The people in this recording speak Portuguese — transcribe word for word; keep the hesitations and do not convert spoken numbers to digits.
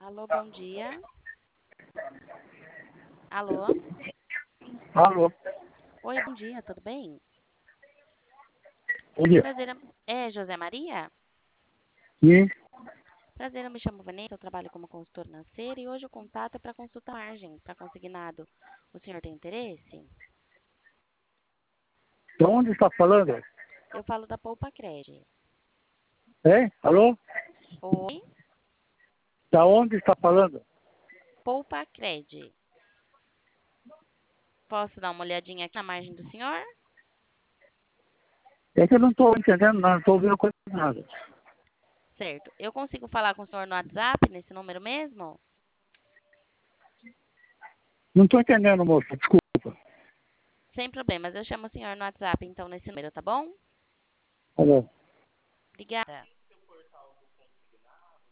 Alô, bom dia. Alô? Alô, Oi, bom dia, tudo bem? bom dia. Prazer, em- é José Maria? Sim, Prazer, eu me chamo Vanessa, eu trabalho como consultor financeiro e hoje o contato é para consultar margem para consignado. O senhor tem interesse? de onde está falando? Eu falo da Poupa Cred. Hein? Alô? Oi? Da onde está falando? Poupa Cred. Posso dar uma olhadinha aqui na margem do senhor? É que eu não estou entendendo nada, não estou ouvindo coisa nada. Certo. Eu consigo falar com o senhor no WhatsApp, nesse número mesmo? Não estou entendendo, moço, desculpa. Sem problemas, eu chamo o senhor no WhatsApp, então, nesse número, tá bom? Alô. Obrigada.